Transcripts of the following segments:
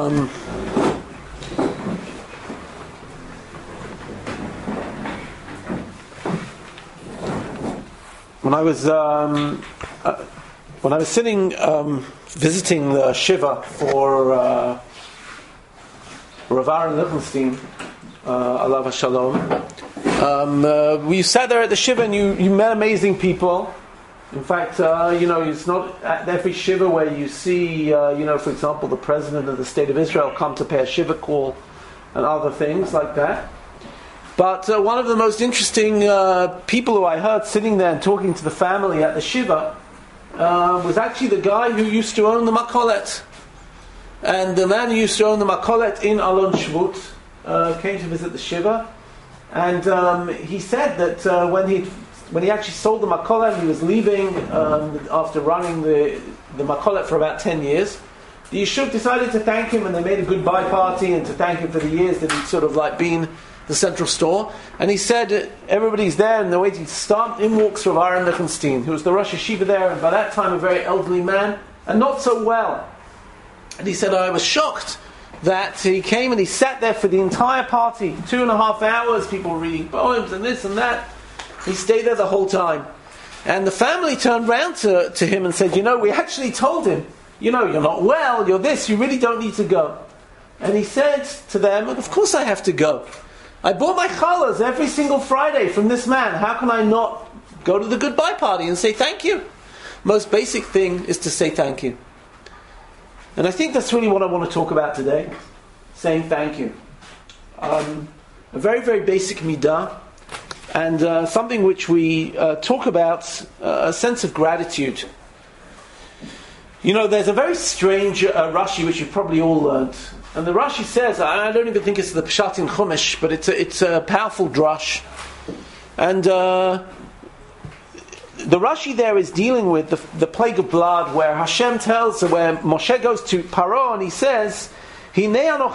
when I was sitting visiting the Shiva for Rav Aaron Lichtenstein, Alav Hashalom, we sat there at the Shiva and you met amazing people. In fact, it's not at every Shiva where you see, for example, the President of the State of Israel come to pay a Shiva call and other things like that. But one of the most interesting people who I heard sitting there and talking to the family at the Shiva was actually the guy who used to own the Makolet. And the man who used to own the Makolet in Alon Shvut came to visit the Shiva. And he said that when he actually sold the Makolet, he was leaving after running the Makolet for about 10 years. The Yishuv decided to thank him, and they made a goodbye party and to thank him for the years that he'd sort of like been the central store. And he said, everybody's there and they're waiting to start. In walks Rav Aaron Lichtenstein, who was the Rosh Yeshiva there, and by that time a very elderly man, and not so well. And he said, I was shocked that he came and he sat there for the entire party, 2.5 hours, people were reading poems and this and that. He stayed there the whole time. And the family turned round to him and said, we actually told him, you're not well, you're this, you really don't need to go. And he said to them, of course I have to go. I bought my challahs every single Friday from this man. How can I not go to the goodbye party and say thank you? Most basic thing is to say thank you. And I think that's really what I want to talk about today. Saying thank you. A very, very basic midah. And something which we talk about, a sense of gratitude. There's a very strange Rashi which you've probably all learned. And the Rashi says, I don't even think it's the Pshat in Chumash, but it's a powerful drush. And the Rashi there is dealing with the plague of blood, where Hashem tells, where Moshe goes to Paro and he says, I'm going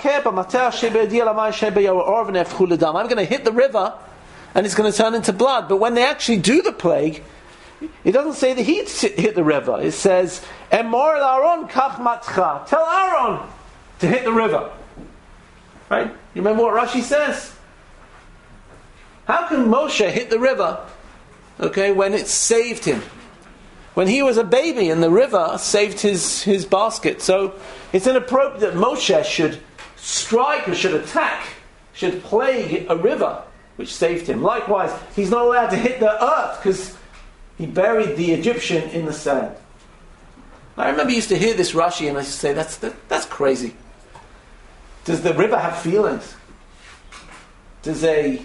to hit the river and it's going to turn into blood. But when they actually do the plague, it doesn't say that he hit the river. It says, Emor Aaron kach matcha. Tell Aaron to hit the river. Right? You remember what Rashi says? How can Moshe hit the river, when it saved him? When he was a baby and the river saved his basket. So it's inappropriate that Moshe should strike or should attack, should plague a river which saved him. Likewise, he's not allowed to hit the earth because he buried the Egyptian in the sand. I remember I used to hear this Rashi and I used to say, that's crazy. Does the river have feelings? Does the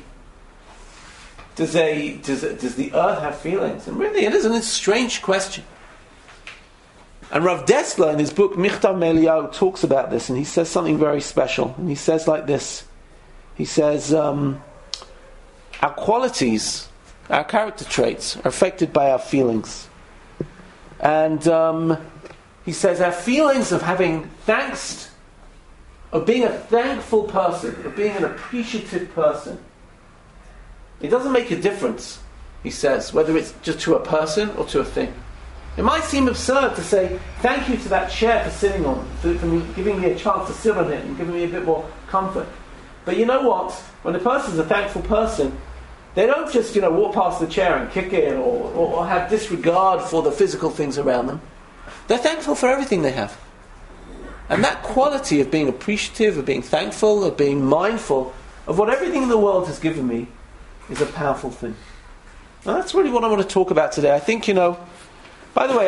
earth have feelings? And really, it's a strange question. And Rav Dessler, in his book Michtav Me'Eliyahu, talks about this, and he says something very special. And he says like this. He says, our qualities, our character traits, are affected by our feelings. And he says our feelings of having thanks, of being a thankful person, of being an appreciative person, it doesn't make a difference, he says, whether it's just to a person or to a thing. It might seem absurd to say, thank you to that chair for sitting on, for giving me a chance to sit on it and giving me a bit more comfort. But you know what? When a person's a thankful person, they don't just, walk past the chair and kick it or have disregard for the physical things around them. They're thankful for everything they have. And that quality of being appreciative, of being thankful, of being mindful of what everything in the world has given me is a powerful thing. Now that's really what I want to talk about today. I think, by the way,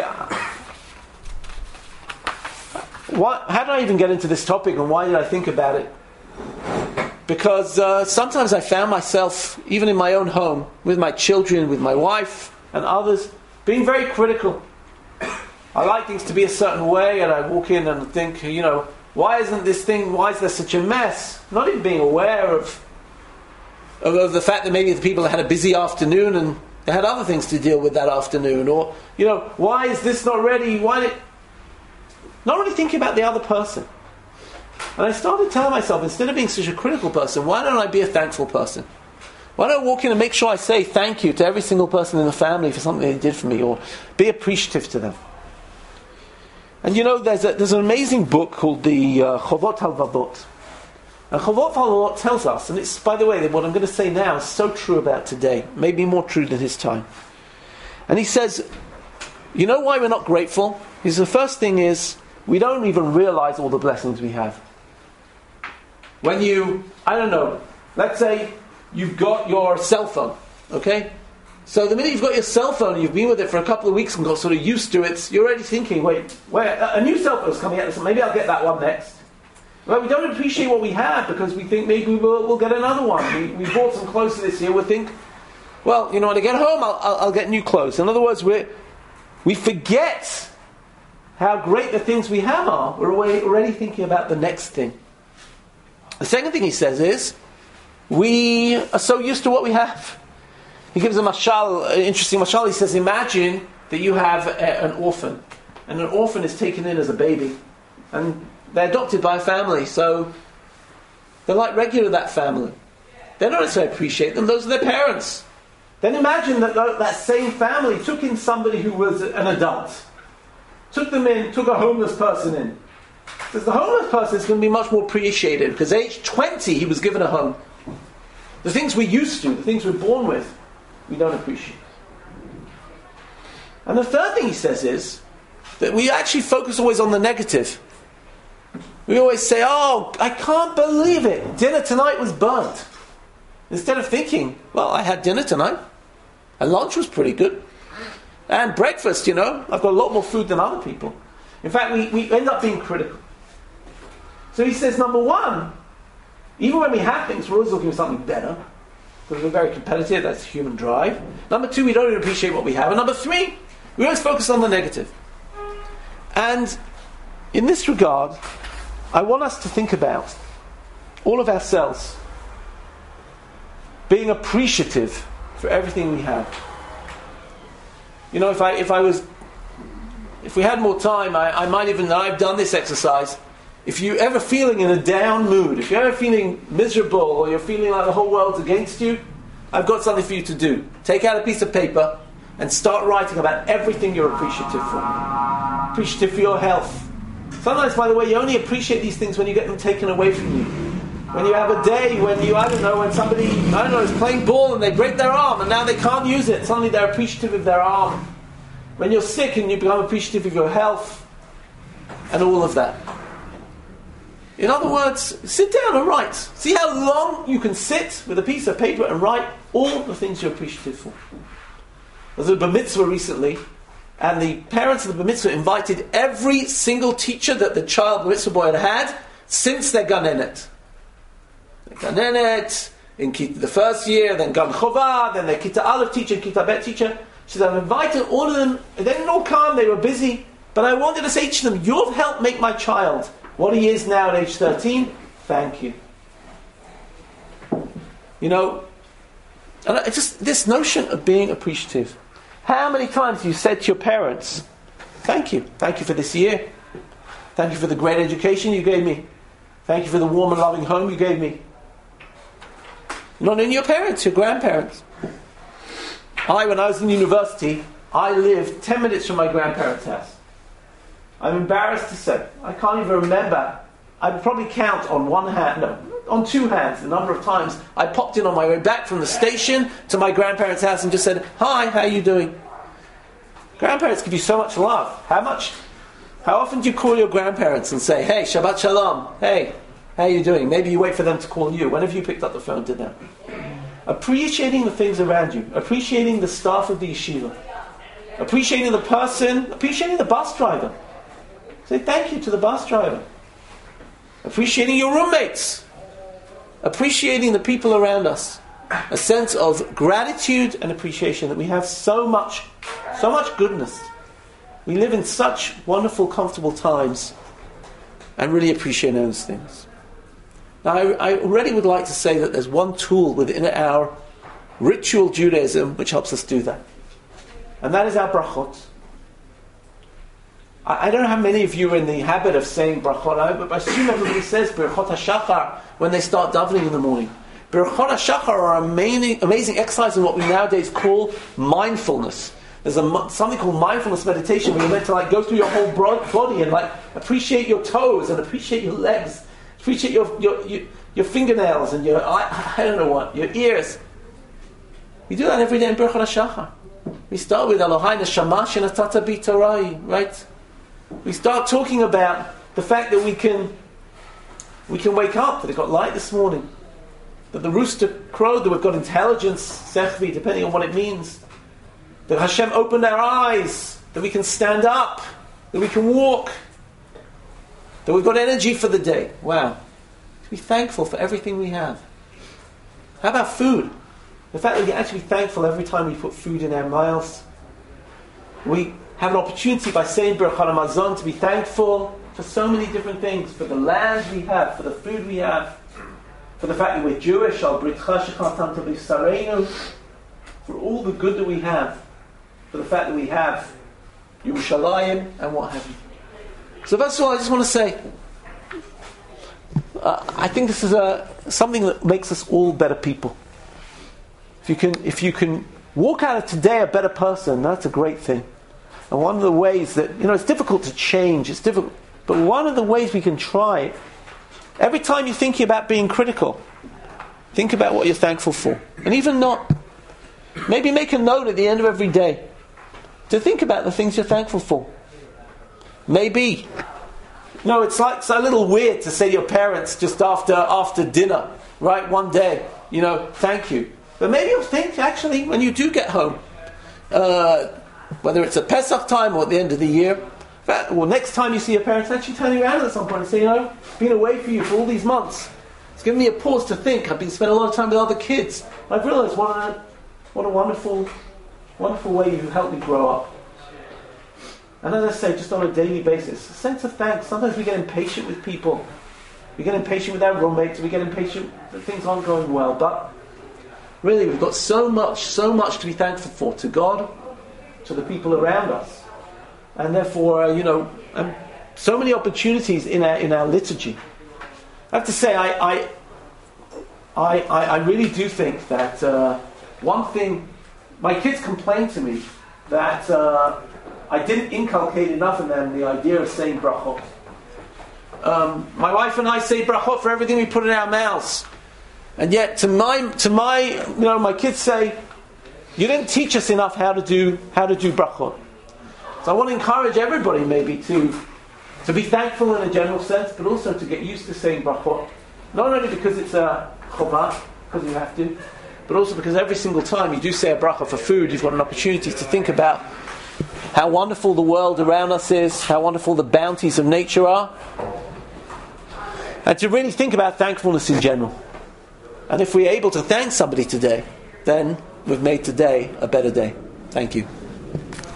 how did I even get into this topic and why did I think about it? Because sometimes I found myself, even in my own home, with my children, with my wife and others, being very critical. I like things to be a certain way, and I walk in and think, why is there such a mess? Not even being aware of the fact that maybe the people had a busy afternoon and they had other things to deal with that afternoon. Or, why is this not ready? Not really thinking about the other person. And I started telling myself, instead of being such a critical person, why don't I be a thankful person? Why don't I walk in and make sure I say thank you to every single person in the family for something they did for me, or be appreciative to them? And you know, there's an amazing book called the Chovot HaLevavot. And Chovot HaLevavot tells us, and it's, by the way, what I'm going to say now is so true about today, maybe more true than his time. And he says, you know why we're not grateful? He says, the first thing is, we don't even realize all the blessings we have. When you, I don't know, let's say you've got your cell phone, okay? So the minute you've got your cell phone and you've been with it for a couple of weeks and got sort of used to it, you're already thinking, wait, a new cell phone is coming out, so maybe I'll get that one next. Well, we don't appreciate what we have because we think maybe we'll get another one. We bought some clothes this year, we think, well, you know, when I get home, I'll get new clothes. In other words, we forget how great the things we have are. We're already thinking about the next thing. The second thing he says is, we are so used to what we have. He gives a mashal, an interesting mashal. He says, imagine that you have an orphan, and an orphan is taken in as a baby, and they're adopted by a family, so they're like regular that family. They don't necessarily appreciate them, those are their parents. Then imagine that that same family took in somebody who was an adult, took them in, took a homeless person in. Because the homeless person is going to be much more appreciated, because age 20 he was given a home. The things we're used to, the things we're born with, we don't appreciate. And the third thing he says is that we actually focus always on the negative. We always say, oh, I can't believe it, dinner tonight was burnt. Instead of thinking, well, I had dinner tonight, and lunch was pretty good, and breakfast, you know, I've got a lot more food than other people. In fact, we end up being critical. So he says, number one, even when we have things, we're always looking for something better, because we're very competitive, that's human drive. Number two, we don't even appreciate what we have. And number three, we always focus on the negative. And in this regard, I want us to think about all of ourselves being appreciative for everything we have. You know, if we had more time, I might even, I've done this exercise. If you're ever feeling in a down mood, if you're ever feeling miserable, or you're feeling like the whole world's against you, I've got something for you to do. Take out a piece of paper and start writing about everything you're appreciative for. Appreciative for your health. Sometimes, by the way, you only appreciate these things when you get them taken away from you. When you have a day when when somebody, is playing ball and they break their arm and now they can't use it. Suddenly they're appreciative of their arm. When you're sick and you become appreciative of your health and all of that. In other words, sit down and write. See how long you can sit with a piece of paper and write all the things you're appreciative for. There was a bar mitzvah recently, and the parents of the bar mitzvah invited every single teacher that the child bar mitzvah boy had had since their ganenet. The ganenet, in the first year, then gan chova, then their kita aleph teacher, and kita bet teacher. She said, I've invited all of them, they didn't all come, they were busy, but I wanted to say to them, you've helped make my child what he is now at age 13, thank you. You know, and it's just this notion of being appreciative. How many times have you said to your parents, thank you for this year. Thank you for the great education you gave me. Thank you for the warm and loving home you gave me. Not only your parents, your grandparents. When I was in university, I lived 10 minutes from my grandparents' house. I'm embarrassed to say, I can't even remember. I would probably count on two hands the number of times I popped in on my way back from the station to my grandparents' house and just said, hi, how are you doing? Grandparents give you so much love. How often do you call your grandparents and say, hey, Shabbat Shalom, hey, how are you doing? Maybe you wait for them to call you. When have you picked up the phone to them? Appreciating the things around you, appreciating the staff of the yeshiva, appreciating the person, appreciating the bus driver. Say thank you to the bus driver. Appreciating your roommates. Appreciating the people around us. A sense of gratitude and appreciation that we have so much goodness. We live in such wonderful, comfortable times and really appreciate those things. Now, I already would like to say that there's one tool within our ritual Judaism which helps us do that. And that is our brachot. I don't know how many of you are in the habit of saying brachot, but I assume everybody says Birchot HaShachar when they start davening in the morning. Birchot HaShachar are amazing exercise in what we nowadays call mindfulness. There's something called mindfulness meditation where you're meant to like go through your whole body and like appreciate your toes and appreciate your legs, appreciate your fingernails and your I don't know what, your ears. We do that every day in Birchot HaShachar. We start with Elohai Neshama Shenatata Bi Torai, right? We start talking about the fact that we can wake up, that it got light this morning, that the rooster crowed, that we've got intelligence, sechvi, depending on what it means, that Hashem opened our eyes, that we can stand up, that we can walk, that we've got energy for the day. Wow. To be thankful for everything we have. How about food? The fact that we can actually be thankful every time we put food in our mouths. We have an opportunity by saying Baruch HaMazon to be thankful for so many different things, for the land we have, for the food we have, for the fact that we're Jewish, for all the good that we have, for the fact that we have Yerushalayim and what have you. So first of all, I just want to say, I think this is something that makes us all better people. If you can walk out of today a better person, that's a great thing. And one of the ways that, it's difficult to change, it's difficult, but one of the ways we can try, every time you're thinking about being critical, think about what you're thankful for. And even not, maybe make a note at the end of every day to think about the things you're thankful for. Maybe. No, it's a little weird to say to your parents just after dinner, right, one day, thank you. But maybe you'll think, actually, when you do get home, whether it's at Pesach time or at the end of the year, or next time you see your parents, actually turning around at some point and say, been away from you for all these months. It's given me a pause to think. I've been spending a lot of time with other kids. I've realised what a wonderful, wonderful way you helped me grow up. And as I say, just on a daily basis, a sense of thanks. Sometimes we get impatient with people. We get impatient with our roommates. We get impatient that things aren't going well. But really, we've got so much to be thankful for, to God, to the people around us. And therefore, so many opportunities in our liturgy. I have to say, I really do think that one thing, my kids complain to me that I didn't inculcate enough in them the idea of saying brachot. My wife and I say brachot for everything we put in our mouths. And yet, to my, my kids say, you didn't teach us enough how to do brachot. So I want to encourage everybody maybe to be thankful in a general sense, but also to get used to saying brachot. Not only because it's a chovah, because you have to, but also because every single time you do say a bracha for food, you've got an opportunity to think about how wonderful the world around us is, how wonderful the bounties of nature are, and to really think about thankfulness in general. And if we're able to thank somebody today, then we've made today a better day. Thank you.